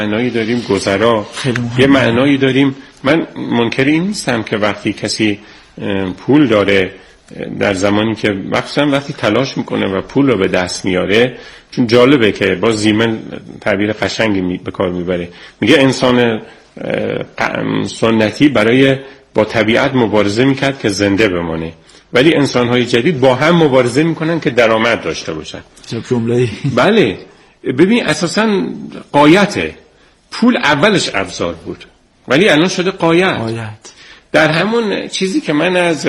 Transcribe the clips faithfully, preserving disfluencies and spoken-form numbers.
معنایی داریم گذرا، یه معنایی داریم. من منکر این نیستم که وقتی کسی پول داره در زمانی که مخصوصا وقتی تلاش میکنه و پول رو به دست میاره، چون جالبه که با زیمن تعبیر قشنگی به کار میبره، میگه انسان سنتی برای با طبیعت مبارزه میکرد که زنده بمانه، ولی انسان‌های جدید با هم مبارزه میکنن که درآمد داشته باشن. جمله بله ببین اساساً قایته. پول اولش ابزار بود ولی الان شده قایت. قایت. در همون چیزی که من از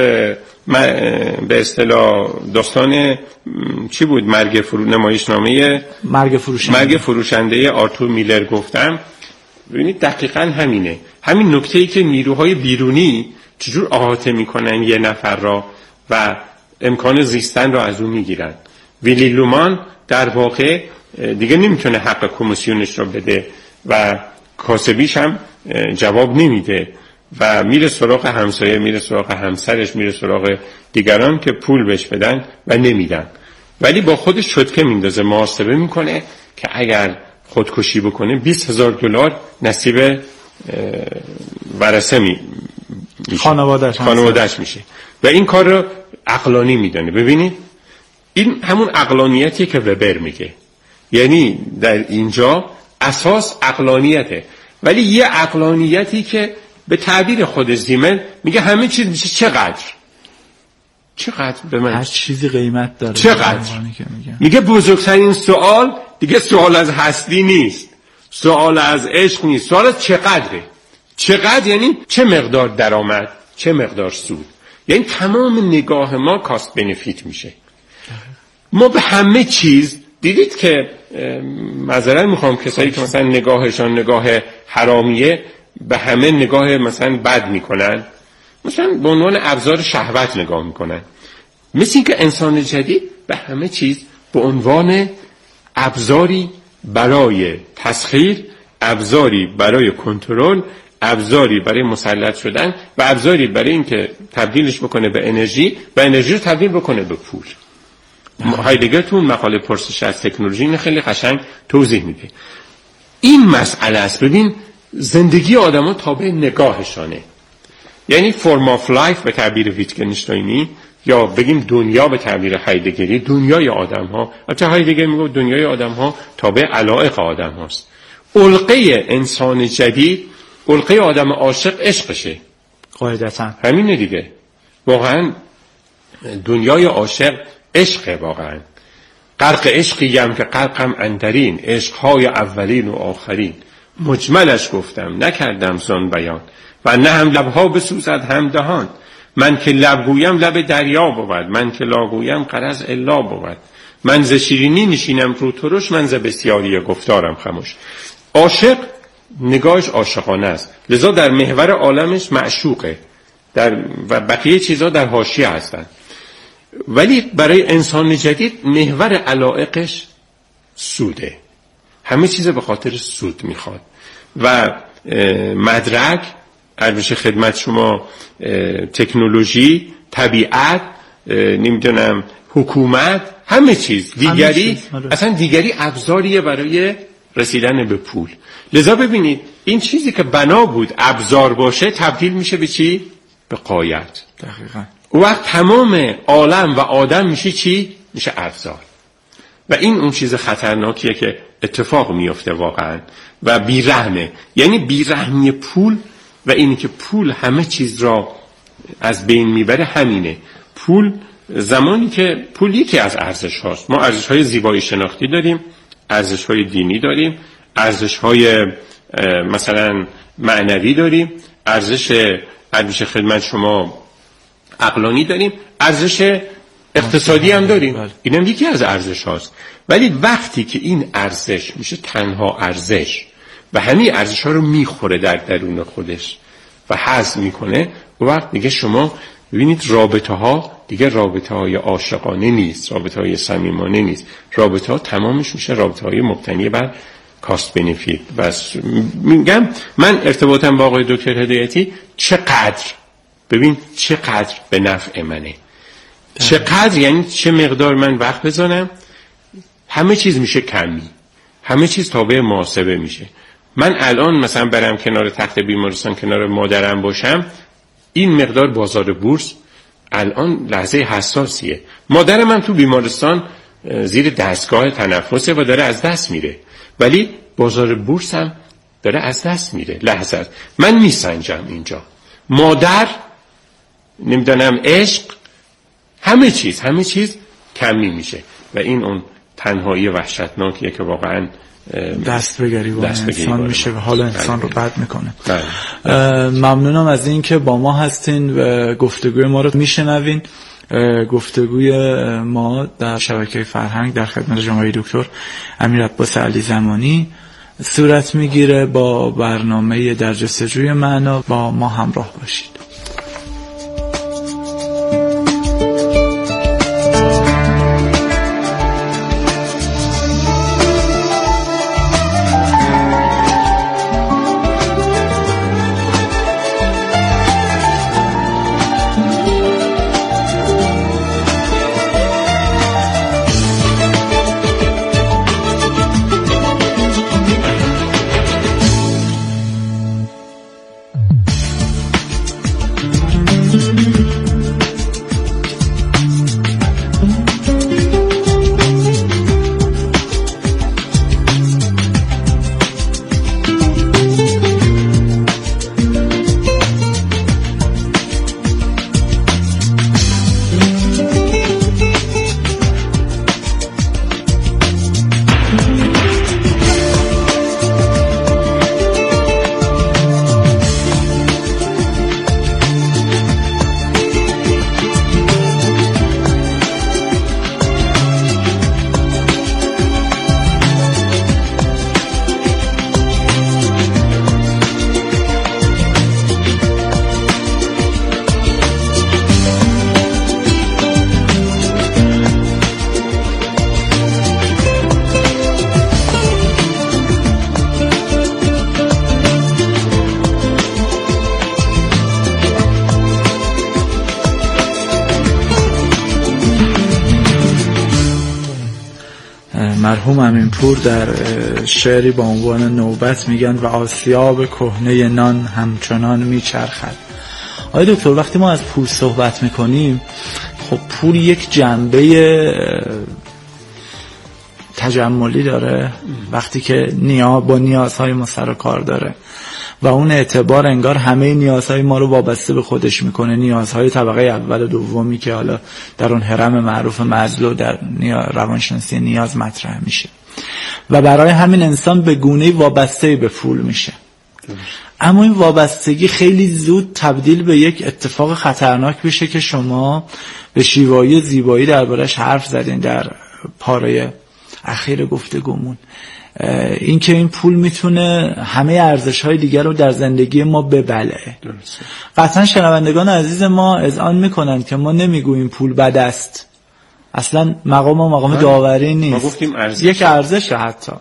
به اصطلاح داستان چی بود مرگ فرو نمایشنامه مرگ فروشنده مرگ فروشنده آرتور میلر گفتم، ببینید دقیقاً همینه. همین نکته‌ای که نیروهای بیرونی چجور احاطه میکنن یه نفر را و امکان زیستن را از اون میگیرن. ویلی لومان در واقع دیگه نمیتونه حق کمیسیونش را بده و کاسبیش هم جواب نمیده و میره سراغ همسایه، میره سراغ همسرش، میره سراغ دیگران که پول بهش بدن و نمیدن، ولی با خودش شتکه میندازه، محاسبه میکنه که اگر خودکشی بکنه بیست هزار دلار نصیب ورثه می خانواده‌اش خانواده‌اش میشه و این کار رو عقلانی میدونه. ببینید این همون عقلانیتیه که وبر میگه، یعنی در اینجا اساس عقلانیته، ولی یه عقلانیتی که به تعبیر خود زیمن میگه همه چیز میشه چقدر چقدر به من هر چیزی قیمت داره. چقدر میگه بزرگترین سوال دیگه سوال از هستی نیست، سوال از عشق نیست، سوال از چقدره. چقدر یعنی چه مقدار درآمد، چه مقدار سود. یعنی تمام نگاه ما کاست بنفیت میشه. ما به همه چیز دیدید که معذرت میخوام کسایی که مثلا نگاهشان نگاه حرامیه به همه نگاه مثلا بد میکنن، مثلا به عنوان ابزار شهوت نگاه میکنن. مثل این که انسان جدید به همه چیز به عنوان ابزاری برای تسخیر، ابزاری برای کنترل، ابزاری برای مسلط شدن و ابزاری برای اینکه تبدیلش بکنه به انرژی و انرژی رو تبدیل بکنه به پول. هایدگر تو مقاله پرسش از تکنولوژی این خیلی قشنگ توضیح میده. این مسئله است. ببین زندگی آدم‌ها تابع نگاهشانه، یعنی فرم آف لایف به تعبیر ویتگنشتاینی یا بگیم دنیا به تعبیر هایدگری، دنیای آدم‌ها، البته هایدگر میگه دنیای آدم‌ها تابع علایق آدم هاست. علقه انسان جدید، علقه آدم عاشق عشقشه قاعدتاً. همینه دیگه. واقعا دنیای عاشق عشق، واقعا غرق عشقی هم که غرقم اندرین، عشقهای اولین و آخرین، مجملش گفتم نکردم زان بیان و نه هم لبها بسوزد هم دهان. من که لب گویم لب دریا بود، من که لا گویم غرض الا بود. من ز شیرینی نشینم رو ترش، من ز بسیاری گفتارم خموش. عاشق نگاهش عاشقانه است، لذا در محور عالمش معشوقه، در و بقیه چیزها در حاشیه هستن. ولی برای انسان جدید محور علایقش سوده، همه چیز به خاطر سود میخواد و مدرک، عرض خدمت شما، تکنولوژی، طبیعت، نمیدونم حکومت، همه چیز دیگری، اصلا دیگری ابزاریه برای رسیدن به پول. لذا ببینید این چیزی که بنا بود ابزار باشه تبدیل میشه به چی؟ به غایت. دقیقاً. اون وقت تمام عالم و آدم میشه چی؟ میشه ابزار. و این اون چیز خطرناکیه که اتفاق میفته واقعا و بیرحمه. یعنی بیرحمی پول و اینی که پول همه چیز را از بین میبره همینه. پول زمانی که پول یکی از ارزش هاست. ما ارزش های زیبایی شناختی داریم، ارزش های دینی داریم، ارزش های مثلا معنوی داریم، ارزش ارزش خدمت شما عقلانی داریم، ارزش اقتصادی هم داریم. این هم یکی از ارزش هاست. ولی وقتی که این ارزش میشه تنها ارزش و همین ارزش ها رو میخوره در درون خودش و هضم میکنه، اون وقت دیگه شما ببینید رابطه ها دیگه رابطه های عاشقانه نیست، رابطه های صمیمانه نیست، رابطه ها تمامش میشه رابطه های مبتنی بر کاست بنفیت. بس میگم من ارتباطم با آقای دکتر هدایتی چقدر، ببین چقدر به نفع منه، چقدر یعنی چه مقدار من وقت بذارم، همه چیز میشه کمی، همه چیز تابع محاسبه میشه. من الان مثلا برم کنار تخت بیمارستان کنار مادرم باشم، این مقدار بازار بورس الان لحظه حساسیه. مادرم هم تو بیمارستان زیر دستگاه تنفسه و داره از دست میره، ولی بازار بورس هم داره از دست میره لحظه است. من میسنجم اینجا مادر، نمیدونم عشق، همه چیز همه چیز کمی میشه و این اون تنهایی وحشتناکیه که واقعا دست بگیری با انسان میشه و حال انسان رو بد میکنه. بله. ممنونم از این که با ما هستین و گفتگوی ما رو میشنوین. گفتگوی ما در شبکه فرهنگ در خدمت جناب دکتر امیر عباس علی زمانی صورت میگیره. با برنامه در جستجوی معنا با ما همراه باشید. مرحوم امینپور در شعری با عنوان نوبت میگن و آسیاب کهنه نان همچنان میچرخد. آقای دکتر وقتی ما از پول صحبت میکنیم، خب پول یک جنبه تجملی داره وقتی که نیاز با نیازهای ما سر و کار داره و اون اعتبار انگار همه نیازهای ما رو وابسته به خودش میکنه، نیازهای طبقه اول و دومی که حالا در اون هرم معروف مازلو در روانشناسی نیاز مطرح میشه و برای همین انسان به گونه‌ای وابسته به پول میشه. اما این وابستگی خیلی زود تبدیل به یک اتفاق خطرناک میشه که شما به شیوایی زیبایی دربارش حرف زدین در پاره اخیر گفتگومون، این که این پول میتونه همه ارزش‌های دیگر رو در زندگی ما ببلعه. قطعا شنوندگان عزیز ما اذعان میکنن که ما نمیگوییم پول بد است، اصلا مقام ما مقام داوری نیست، ما گفتیم ارزش. یک ارزش حتی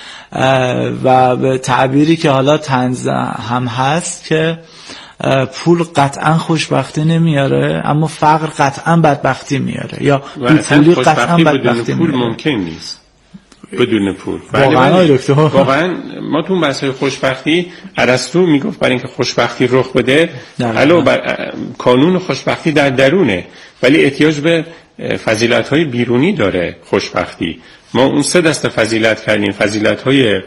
و به تعبیری که حالا طنز هم هست که پول قطعا خوشبختی نمیاره اما فقر قطعا بدبختی میاره، یا پولی قطعا بدبختی پول میاره. ممکن نیست بدون پول. واقعا دکتر واقعا ما تو بحث‌های خوشبختی ارسطو میگفت برای اینکه خوشبختی رخ بده حالا بر... کانون خوشبختی در درونه، ولی احتیاج به فضیلت‌های بیرونی داره خوشبختی. ما اون سه دسته فضیلت کردیم: فضیلت‌های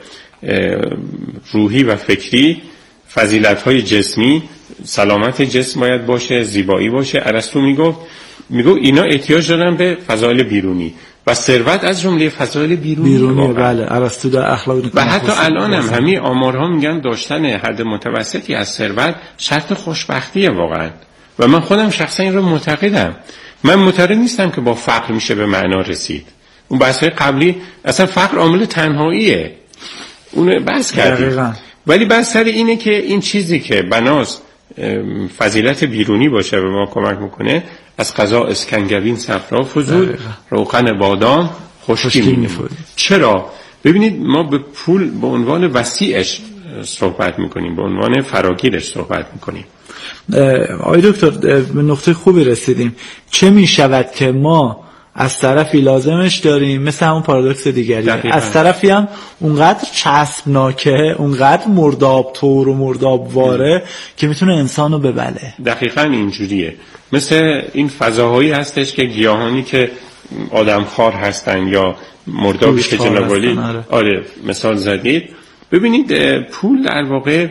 روحی و فکری، فضیلت‌های جسمی، سلامت جسم باید باشه، زیبایی باشه. ارسطو میگفت میگفت اینا احتیاج دارن به فضایل بیرونی و ثروت از جمله فضایل بیرونی. بیرونی بله، ارسطو در اخلاق و حتی الان هم همین آمارها میگن داشتن حد متوسطی از ثروت شرط خوشبختیه واقعا، و من خودم شخصا این رو معتقدم. من معتقد نیستم که با فقر میشه به معنا رسید. اون بحث‌های قبلی اصلا فقر عامل تنهاییه، اون بحث کردیم. ولی بحث سر اینه که این چیزی که بناست فضیلت بیرونی باشه به ما کمک میکنه، از قضا اسکنگبین صفرا فزود، روغن بادام خشکی می‌نمود. چرا؟ ببینید ما به پول به عنوان وسیعش صحبت میکنیم، به عنوان فراگیرش صحبت میکنیم. آقای دکتر به نقطه خوبی رسیدیم. چه میشود که ما از طرفی لازمش داریم، مثل همون پارادوکس دیگری. از طرفی هم اونقدر چسبناکه، اونقدر مرداب طور و مرداب واره که میتونه انسانو ببله. دقیقاً اینجوریه. مثل این فضاهایی هستش که گیاهانی که آدمخوار هستن یا مردابی که جناب عالی آره مثال زدید. ببینید پول در واقع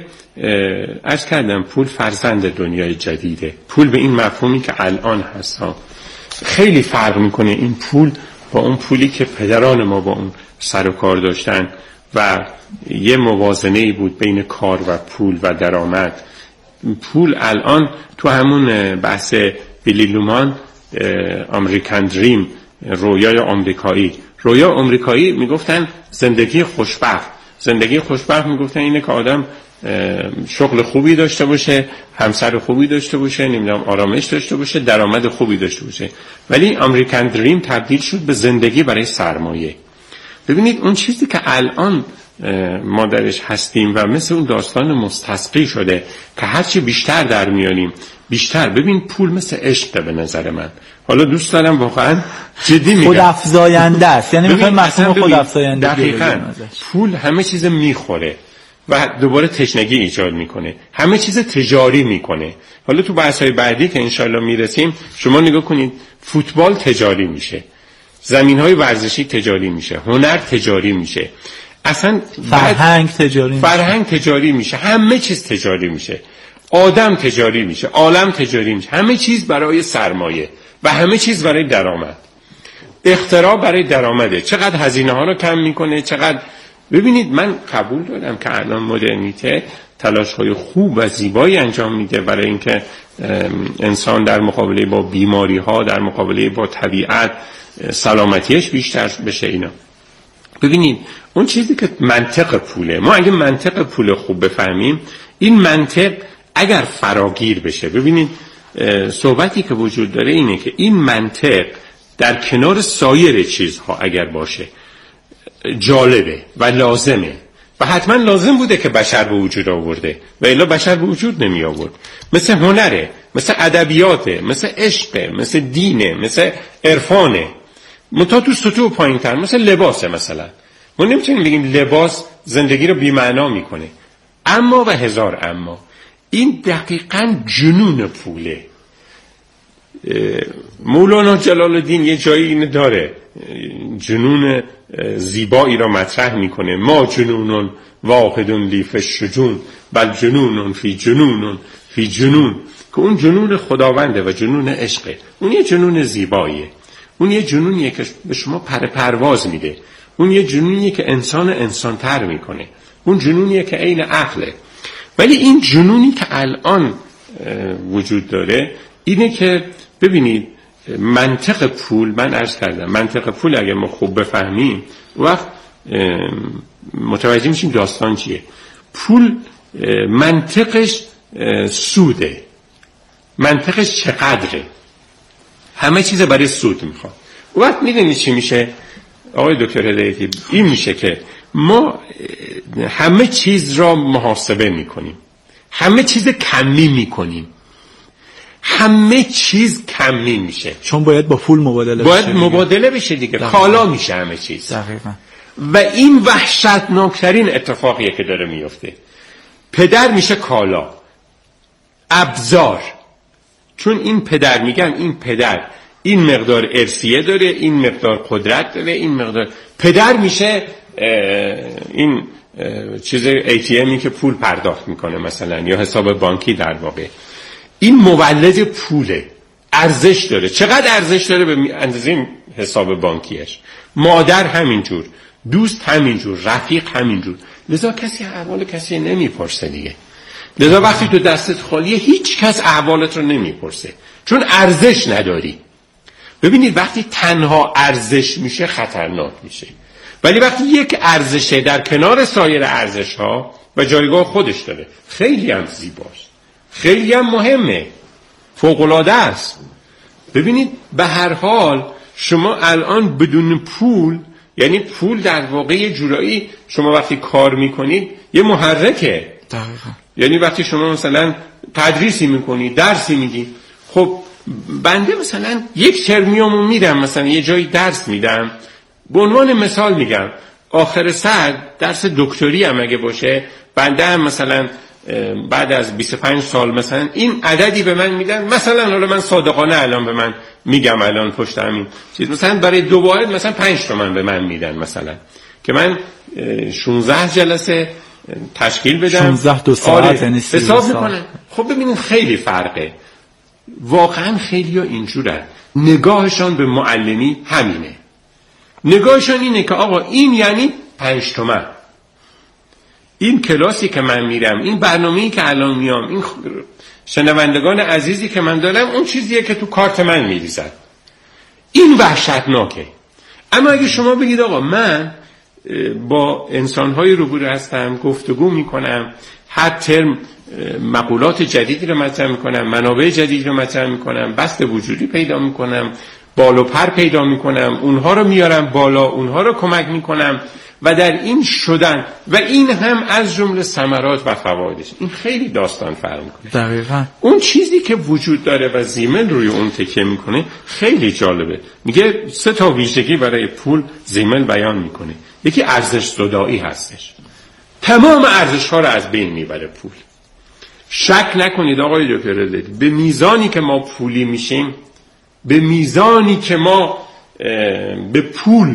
عرض کردم پول فرزند دنیای جدیده. پول به این مفهومی که الان هست ها خیلی فرق میکنه این پول با اون پولی که پدران ما با اون سر و کار داشتن و یه موازنه‌ای بود بین کار و پول و درآمد. پول الان تو همون بحث بیلی لومان امریکن دریم، رویای آمریکایی، رویا آمریکایی میگفتن زندگی خوشبخت. زندگی خوشبخت میگفتن اینه که آدم شغل خوبی داشته باشه، همسر خوبی داشته باشه، نمیدونم آرامش داشته باشه، درآمد خوبی داشته باشه. ولی امریکن دریم تبدیل شد به زندگی برای سرمایه. ببینید اون چیزی که الان ما درش هستیم و مثل اون داستان مستسقی شده که هرچی بیشتر در میانیم بیشتر. ببین پول مثل عشق به نظر من. حالا دوست دارم واقعا جدی میگم خودافزاینده است، یعنی میخوایم مفهوم خودافزاینده. دقیقاً پول همه چیز میخوره و دوباره تشنگی ایجاد میکنه، همه چیز تجاری میکنه. حالا تو بحث‌های بعدی که انشالله میرسیم شما نگاه کنید فوتبال تجاری میشه، زمین‌های ورزشی تجاری میشه، هنر تجاری میشه، اصلا فرهنگ تجاری میشه. فرهنگ تجاری میشه، همه چیز تجاری میشه، آدم تجاری میشه، عالم تجاری میشه، همه چیز برای سرمایه و همه چیز برای درآمد. اختراع برای درآمده. چقدر هزینه ها رو کم میکنه، چقدر. ببینید من قبول دارم که الان مدرنیته تلاش های خوب و زیبایی انجام میده برای اینکه انسان در مقابله با بیماری ها، در مقابله با طبیعت سلامتیش بیشتر بشه. اینا ببینید اون چیزی که منطق پوله، ما اگه منطق پول خوب بفهمیم، این منطق اگر فراگیر بشه، ببینید صحبتی که وجود داره اینه که این منطق در کنار سایر چیزها اگر باشه جالبه و لازمه و حتما لازم بوده که بشر به وجود آورده و الا بشر به وجود نمی آورد. مثل هنره، مثل ادبیاته، مثل عشقه، مثل دینه، مثل عرفانه. منتها تو سطوح پایین تر مثل لباسه. مثلا ما نمیتونیم بگیم لباس زندگی رو بی‌معنا میکنه. اما و هزار اما این دقیقاً جنون پوله. مولانا جلال الدین یه جایی اینو داره، جنون زیبایی را مطرح میکنه. ما جنونون واحدون لیف الشجون بل جنونون فی جنونون فی جنون، که اون جنون خداونده و جنون عشقه. اون یه جنون زیباییه، اون یه جنونیه که به شما پر پرواز میده، اون یه جنونیه که انسان انسانتر میکنه، اون جنونیه که عین عقله. ولی این جنونی که الان وجود داره اینه که ببینید منطق پول، من عرض کردم منطق پول اگه ما خوب بفهمیم وقت متوجه میشیم داستان چیه. پول منطقش سوده، منطقش چقدره، همه چیز برای سود میخواد. وقت میدونی چی میشه آقای دکتر هدایتی؟ این میشه که ما همه چیز را محاسبه میکنیم، همه چیز کمی میکنیم، همه چیز کمی میشه چون باید با پول مبادله باید بشه. باید مبادله بشه دیگه، کالا میشه همه چیز. دقیقاً. و این وحشتناکترین اتفاقیه که داره میفته. پدر میشه کالا، ابزار. چون این پدر، میگم این پدر این مقدار ارثیه داره، این مقدار قدرت داره، این مقدار پدر میشه این چیز ای تی امی که پول پرداخت میکنه مثلا، یا حساب بانکی. در واقع این مولد پوله، ارزش داره. چقدر ارزش داره؟ به اندازه حساب بانکیش. مادر همینجور، دوست همینجور، رفیق همینجور. لذا کسی احوال کسی نمیپرسه دیگه. لذا وقتی تو دستت خالیه هیچ کس احوالت رو نمیپرسه، چون ارزش نداری. ببینید وقتی تنها ارزش میشه خطرناک میشه، ولی وقتی یک ارزشه در کنار سایر ارزش‌ها و جایگاه خودش داره، خیلی هم زیباست، خیلی هم مهمه، فوق‌العاده است. ببینید به هر حال شما الان بدون پول، یعنی پول در واقع یه جورایی شما وقتی کار میکنید یه محرکه. دقیقاً. یعنی وقتی شما مثلا تدریسی میکنی، درسی میدی، خب بنده مثلا یک ترمیومو میدم، مثلا یه جایی درس میدم، به عنوان مثال میگم آخر سر درس دکتری هم اگه باشه، بنده هم مثلا بعد از بیست و پنج سال مثلا این عددی به من میدن، مثلا حالا من صادقانه الان به من میگم الان پشت همین چیز مثلا برای دو واحد مثلا پنج تومن به من میدن، مثلا که من شانزده جلسه تشکیل بدم، شانزده دو ساعت یعنی حساب میکنن. خب ببینید خیلی فرقه، واقعا خیلی ها اینجورن، نگاهشان به معلمی همینه، نگاهشان اینه که آقا این یعنی پنج تومن، این کلاسی که من میرم، این برنامه‌ای که الان میام، این شنوندگان عزیزی که من دارم، اون چیزیه که تو کارت من میریزن. این وحشتناکه. اما اگه شما بگید آقا من با انسان‌های روبرو هستم، گفتگو میکنم، هر ترم مقولات جدیدی رو مطرح میکنم، منابع جدیدی رو مطرح میکنم، بسط وجودی پیدا میکنم، بال و پر پیدا میکنم، اونها رو میارم بالا، اونها رو کمک میکنم و در این شدن و این هم از جمله ثمرات و فوایدش، این خیلی داستان فرق میکنه. دقیقاً اون چیزی که وجود داره و زیمل روی اون تکیه میکنه خیلی جالبه. میگه سه تا ویژگی برای پول زیمل بیان میکنه. یکی ارزش زدایی هستش، تمام ارزش ها رو از بین میبره پول. شک نکنید آقای دکتر رضایی، به میزانی که ما پولی میشیم، به میزانی که ما به پول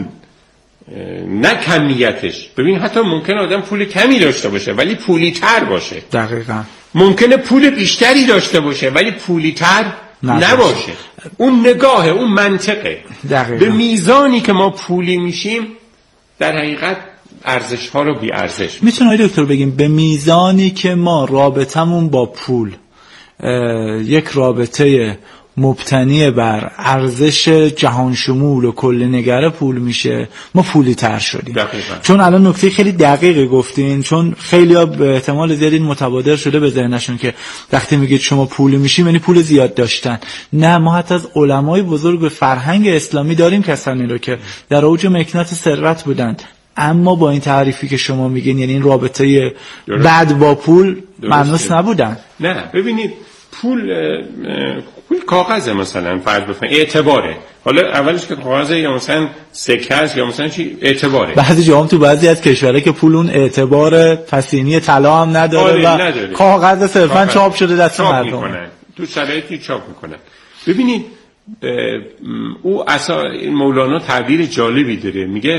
نه کمیتش، ببین حتی ممکن آدم پول کمی داشته باشه ولی پولی تر باشه. دقیقاً. ممکنه پول بیشتری داشته باشه ولی پولی تر نباشه. اون نگاه، اون منطقه. دقیقاً. به میزانی که ما پولی میشیم در حقیقت ارزش ها رو بی ارزش. میتونه آقای دکتر بگیم به میزانی که ما رابطمون با پول یک رابطه مبتنی بر ارزش جهان شمول و کل نگر پول میشه، ما پولی تر شدیم. دقیقا. چون الان نکته خیلی دقیقی گفتین، چون خیلی ها به احتمال زیادی متبادر شده به ذهنشون که وقتی میگید شما پولی میشیم یعنی پول زیاد داشتن. نه، ما حتی از علمای بزرگ فرهنگ اسلامی داریم کسانی رو که در اوج مکنات ثروت بودند، اما با این تعریفی که شما میگین یعنی این رابطه بد با پول مانوس نبودن. نه ببینید پول پول کاغذه، مثلا فرض بفرمایید اعتباره، حالا اولش که کاغذه یا مثلا سکه است یا مثلا چی، اعتباره. بعضی جاها تو بعضی از کشورها که پول اون اعتبار پسینی طلا هم نداره آره و نداره. کاغذ صرفا چاپ شده دست مردم، تو شرایطی چاپ میکنن. ببینید او عصا، مولانا تعبیر جالبی داره، میگه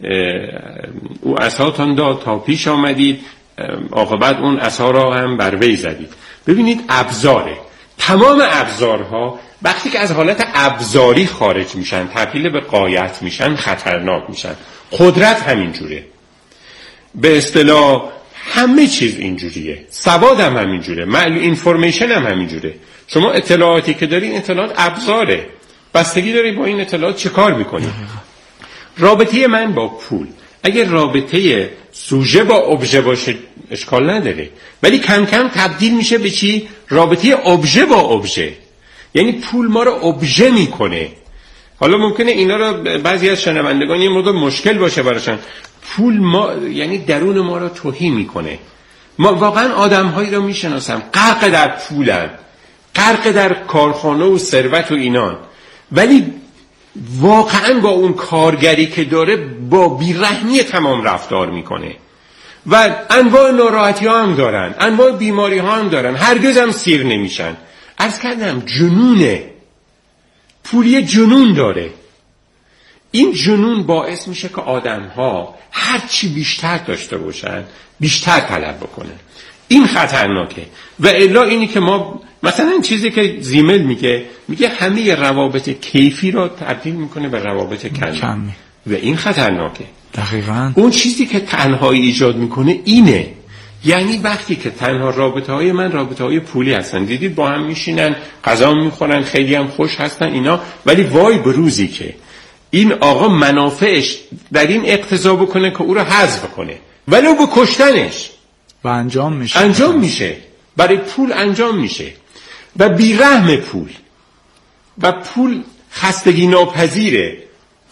او عصاتان داد تا پیش آمدید، عاقبت اون عصا را هم بر وی زدید. ببینید ابزاره، تمام ابزارها وقتی که از حالت ابزاری خارج میشن، تبدیل به غایت میشن، خطرناک میشن. قدرت همینجوره، به اصطلاح همه چیز اینجوریه، سواد هم همینجوره، معلوم اینفورمیشن هم همینجوره. شما اطلاعاتی که دارین اطلاعات ابزاره، بستگی داره با این اطلاعات چه کار میکنی. رابطه من با پول اگر رابطه سوژه با ابژه باشه اشکال نداره، ولی کم کم تبدیل میشه به چی؟ رابطه ابژه با ابژه. یعنی پول ما رو ابژه میکنه. حالا ممکنه اینا رو بعضی از شنوندگان یه مقدار مشکل باشه براشون. پول ما یعنی درون ما رو توهی میکنه. ما واقعا آدم‌هایی رو میشناسم غرق در پولن، غرق در کارخانه و ثروت و اینان، ولی واقعا با اون کارگری که داره با بیرحمی تمام رفتار میکنه و انواع ناراحتی ها هم دارن، انواع بیماری ها هم دارن، هرگز هم سیر نمیشن. عرض کردم جنونه، پولی جنون داره. این جنون باعث میشه که آدم ها هرچی بیشتر داشته باشن بیشتر طلب بکنن. این خطرناکه. و الا اینی که ما مثلا این چیزی که زیمل میگه، میگه همه روابط کیفی رو تبدیل میکنه به روابط کمی و این خطرناکه. دقیقاً. اون چیزی که تنهایی ایجاد میکنه اینه. یعنی وقتی که تنها رابطه های من رابطه های پولی هستن، دیدید با هم میشینن غذا میخورن خیلی هم خوش هستن اینا، ولی وای به روزی که این آقا منافعش در این اقتضا بکنه که او رو حذف کنه ولو به کشتنش، و انجام میشه انجام میشه برای پول انجام میشه. و بیرحم پول و پول خستگی ناپذیره.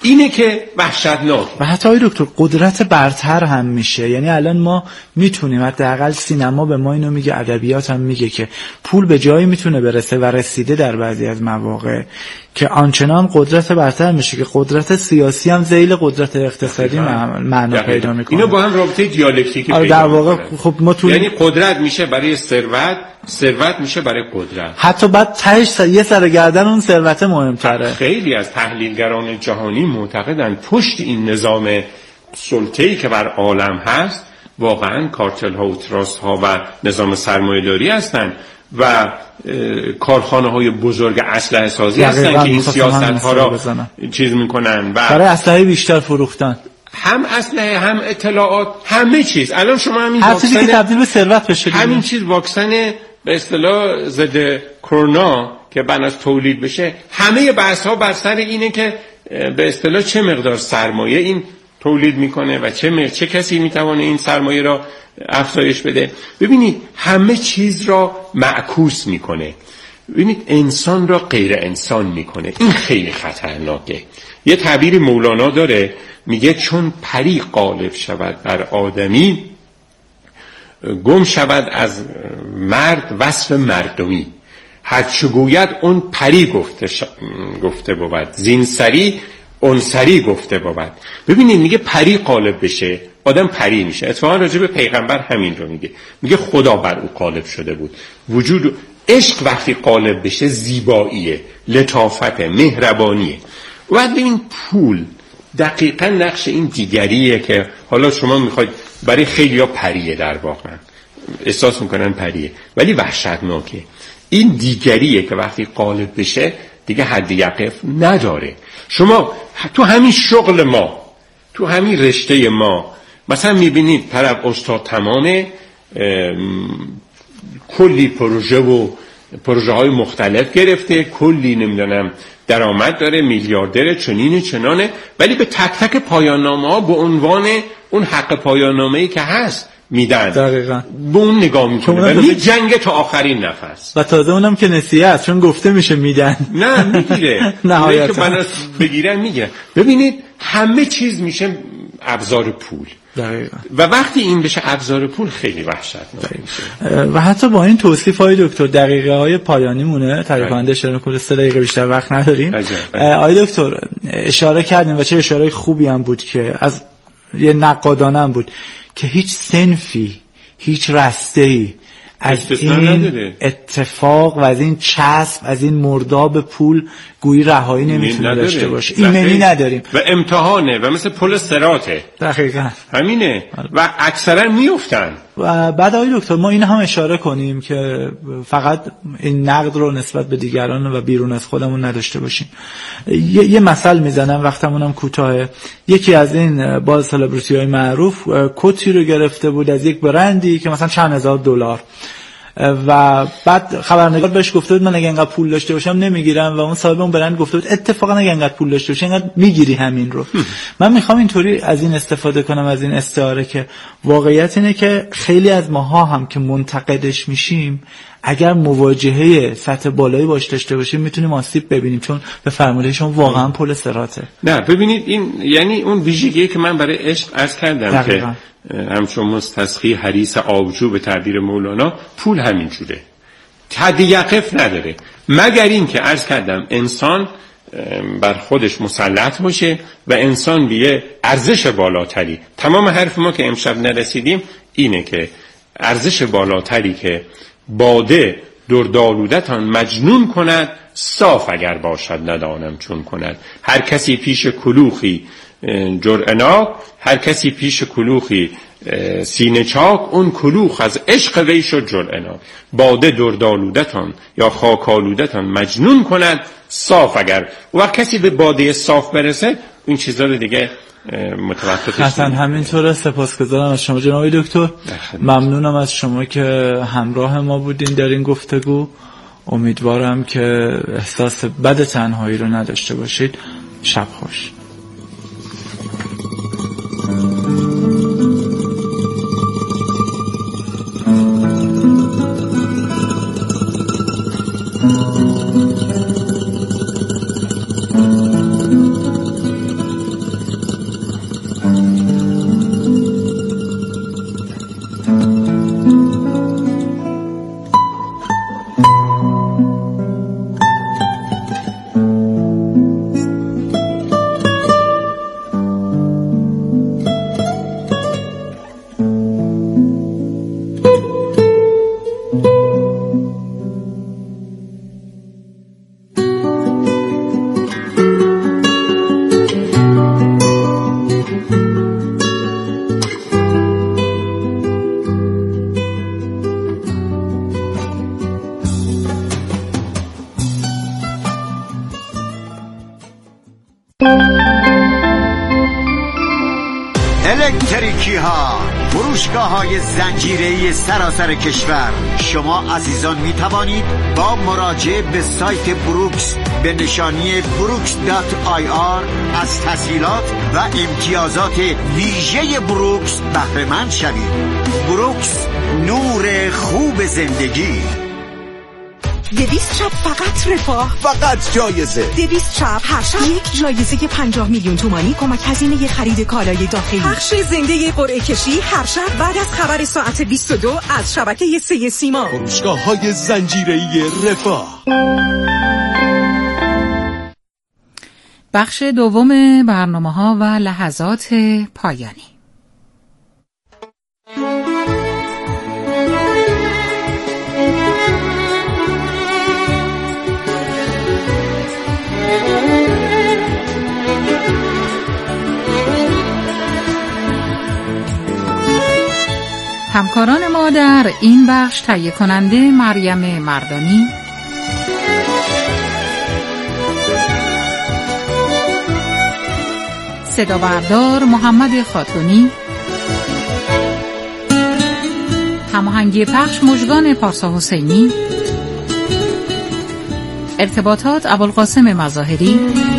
اینه که وحشتناک. و حتی آقای دکتر قدرت برتر هم میشه. یعنی الان ما میتونیم، حداقل سینما به ما اینو میگه، ادبیات هم میگه که پول به جایی میتونه برسه و رسیده در بعضی از مواقع که آنچنان قدرت برتر میشه که قدرت سیاسی هم ذیل قدرت اقتصادی معنا پیدا میکنه. اینو با هم رابطه دیالکتیکی پیدا در واقع خب ما تو یعنی قدرت میشه برای ثروت، ثروت میشه برای قدرت. حتی بعد تهش یه سر گردن اون ثروت مهمتره. خیلی از تحلیلگران جهانی معتقدن پشت این نظام سلطه‌ای که بر عالم هست واقعا کارتل ها و تراست ها و نظام سرمایه‌داری هستن و کارخانه های بزرگ اسلحه سازی هستن که این سیاست ها را چیز میکنن و برای اسلحه بیشتر فروختن، هم اسلحه هم اطلاعات، همه چیز. الان شما همین هر چیزی که تبدیل به ثروت بشه، همین چیز واکسن به اصطلاح ضد کرونا که بناس تولید بشه، همه بحث ها بر سر اینه که به اصطلاح چه مقدار سرمایه این تولید میکنه و چه چه کسی میتونه این سرمایه را افزایش بده. ببینید همه چیز را معکوس میکنه. ببینید انسان را غیر انسان میکنه. این خیلی خطرناکه. یه تعبیر مولانا داره، میگه چون پری غالب شود بر آدمی، گم شود از مرد وصف مردمی. هرچه گوید اون پری گفته ش... گفته بود، زین سری اون سری گفته بود. ببینید میگه پری غالب بشه آدم پری میشه. اتفاقا راجع به پیغمبر همین رو میگه، میگه خدا بر او غالب شده بود. وجود عشق وقتی غالب بشه زیباییه، لطافت، مهربانیه. و بعد ببین پول دقیقاً نقش این دیگریه که حالا شما میخواید برای خیلیا پریه، در واقع احساس میکنن پریه ولی وحشتناکه. این دیگریه که وقتی غالب بشه دیگه حد یقف نداره. شما تو همین شغل ما، تو همین رشته ما مثلا میبینید طرف استاد تمامه، کلی پروژه و پروژه های مختلف گرفته، کلی نمیدونم درآمد داره، میلیاردره، چنینه چنانه، ولی به تک تک پایان نامه ها به عنوان اون حق پایان نامه‌ای که هست میدن. دقیقاً به اون نگاه میکنه و می جنگه تا آخرین نفس. و تازه اونم که نسیه است، چون گفته میشه میدن. نه میگیره. نهایتا که بناس بگیرن میگیرن. ببینید همه چیز میشه ابزار پول. دقیقاً. و وقتی این بشه ابزار پول خیلی وحشتناک میشه. و حتی با این توصیف های دکتر دقیقه های پایانی مونه، تقریبا اشاره کنه سه دقیقه بیشتر وقت نداریم. آقای دکتر اشاره کردیم و چه اشاره خوبی هم بود که از یه نقادانه هم بود که هیچ صنفی، هیچ رسته‌ای از این نداره. اتفاق و از این چسب، از این مرداب پول گویی رهایی نمیتونه داشته باشه. ایمنی نداریم و امتحانه و مثل پل صراطه. دقیقاً همینه و اکثرا میافتن. و بعد آقای دکتر ما این هم اشاره کنیم که فقط این نقد رو نسبت به دیگران و بیرون از خودمون نداشته باشیم. یه, یه مثل میزنم وقتمونم کوتاهه. یکی از این باز سلبریتی های معروف کتی رو گرفته بود از یک برندی که مثلا چند هزار دلار، و بعد خبرنگار بهش گفته بود من اگه انقدر پول داشته باشم نمیگیرم، و اون صاحب اون برند گفته بود اتفاقا اگه انقدر پول داشته باشی انقدر میگیری همین رو. من میخوام اینطوری از این استفاده کنم، از این استعاره، که واقعیت اینه که خیلی از ماها هم که منتقدش میشیم اگر مواجهه سطح بالایی باش داشته باشیم میتونیم آسیب ببینیم، چون به فرمودهشون واقعا پل صراطه. نه ببینید این یعنی اون ویژگی که من برای عشق عرض کردم دقیقا. که همچون مستسقی حریص آبجو به تعبیر مولانا، پول همین جوره، حد یقف نداره، مگر این که عرض کردم انسان بر خودش مسلط باشه و انسان بیه ارزش بالاتری. تمام حرف ما که امشب نرسیدیم اینه که ارزش بالاتری که باده دردآلودتان مجنون کند، صاف اگر باشد ندانم چون کند. هر کسی پیش کلوخی جرعناک، هر کسی پیش کلوخی سینه چاک، اون کلوخ از عشق وی شد جرعناک. باده دردآلودتان یا خاکالودتان مجنون کند، صاف اگر. و کسی به باده صاف برسه این چیزا رو دیگه متوقفش. حسن همینطوره. سپاسگزارم از شما جناب دکتر، ممنونم از شما که همراه ما بودین در این گفتگو. امیدوارم که احساس بد تنهایی رو نداشته باشید. شب خوش. الکتریکی ها، فروشگاه های زنجیره‌ای سراسر کشور. شما عزیزان می توانید با مراجعه به سایت بروکس به نشانی بروکس دات آی آر از تسهیلات و امتیازات ویژه بروکس بهره مند شوید. بروکس، نور خوب زندگی. دویست شب فقط رفاه، فقط جایزه. دویست شب هر شب یک جایزه پنجاه میلیون تومانی کمک هزینه خرید کالای داخلی. پخش زنده قرعه کشی هر شب بعد از خبر ساعت بیست و دو از شبکه سه سیما. فروشگاه‌های زنجیره‌ای رفاه. بخش دوم برنامه‌ها و لحظات پایانی. همکاران ما در این بخش تهیه کننده مریم مردانی، صدا بردار محمد خاتونی، هماهنگی پخش مژگان پارسا حسینی، ارتباطات ابوالقاسم مظاهری،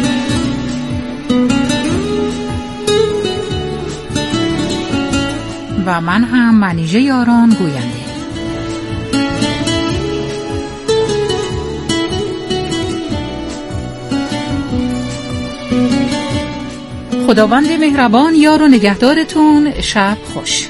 و من هم منیژه یاران گوینده. خداوند مهربان یار و نگهدارتون. شب خوش.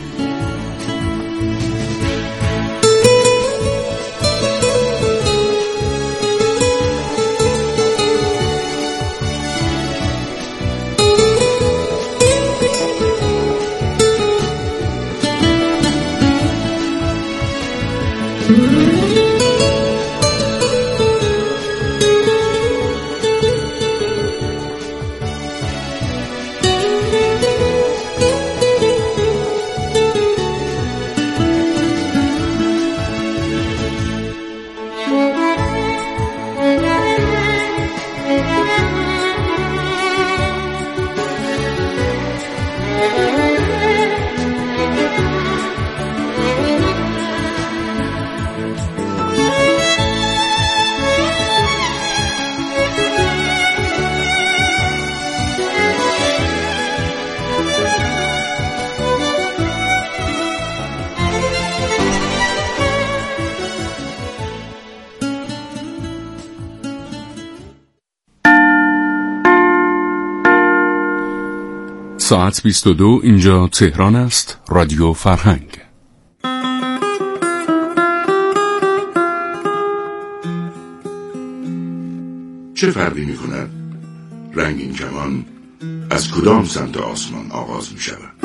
ساعت بیست و دو، اینجا تهران است. رادیو فرهنگ. چه فرقی می کند رنگین کمان از کدام سمت آسمان آغاز می شود؟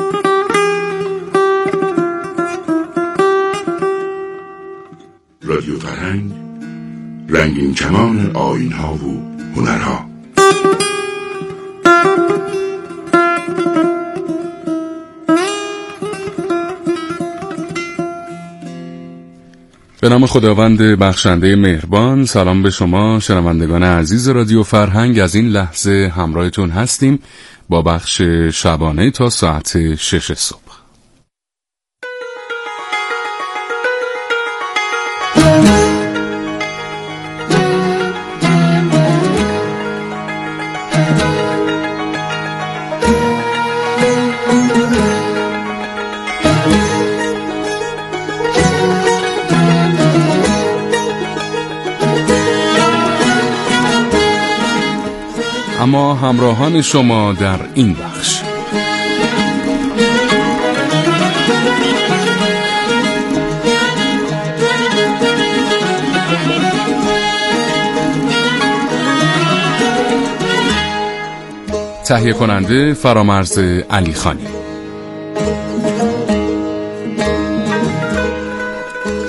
رادیو فرهنگ، رنگین کمان آیین ها و هنرها. به نام خداوند بخشنده مهربان. سلام به شما شنوندگان عزیز رادیو فرهنگ. از این لحظه همراهتون هستیم با بخش شبانه تا ساعت شش صبح. اما همراهان شما در این بخش تهیه کننده فرامرز علی خانی.